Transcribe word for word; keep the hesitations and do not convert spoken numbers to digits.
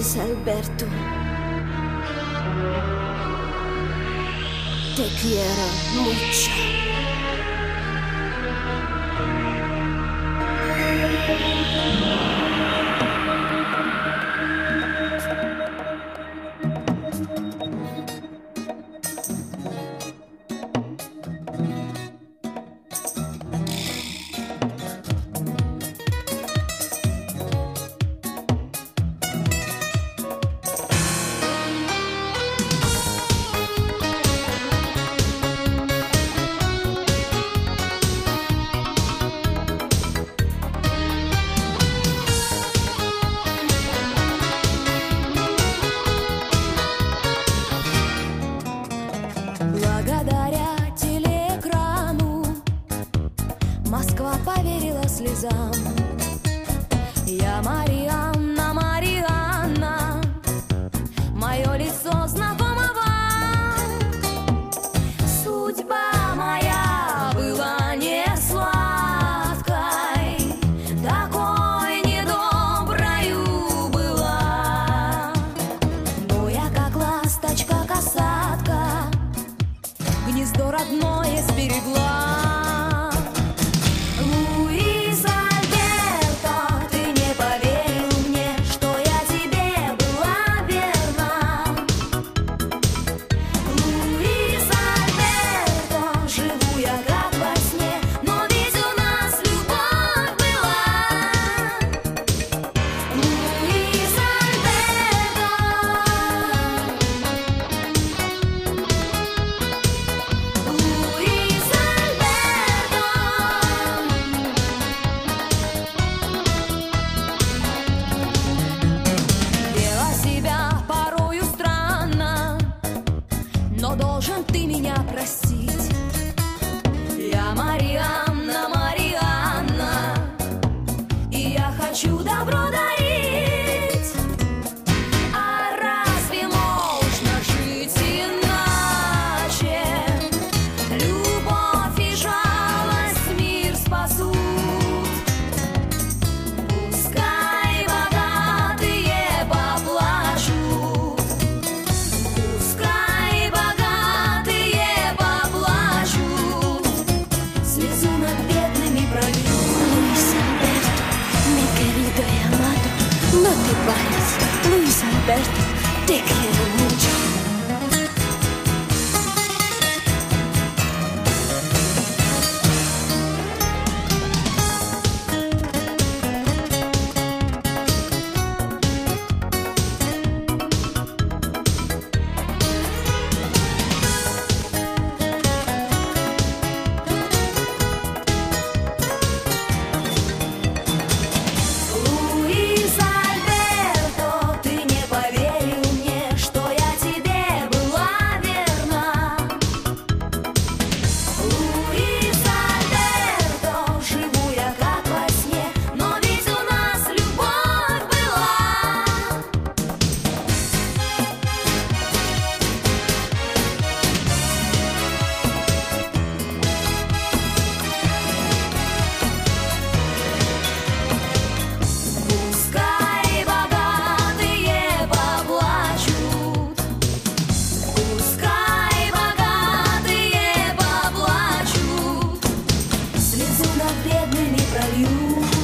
Alberto, te quiero mucho. Благодаря телеэкрану Москва поверила слезам. Я Марианна, Марианна, мое лицо знакомо вам. Судьба моя была не сладкой, такой недоброю была. Но я как ласточка, касатка, гнездо родное сберегла. Луис Альберто, ты не поверил мне, что я тебе была верна. Луис Альберто, живу я как во сне, но ведь у нас любовь была. Луис Альберто, Луис Альберто. Вела себя порою странно, но должен ты меня простить. Я Марианна, Марианна, и я хочу добро дарить. А разве можно жить иначе? Любовь и жалость мир спасут. Пускай богатые поплачут, пускай богатые поплачут, слезу над бедными пролью. Луис Альберто, mi querido y amado, no te vayas. Luis Alberto, te quiero mucho. Луис Альберто, ты не поверил мне, что я тебе была верна. Луис Альберто, живу я как во сне, но ведь у нас любовь была. Пускай богатые поплачут, пускай богатые поплачут, слезу над бедными пролью.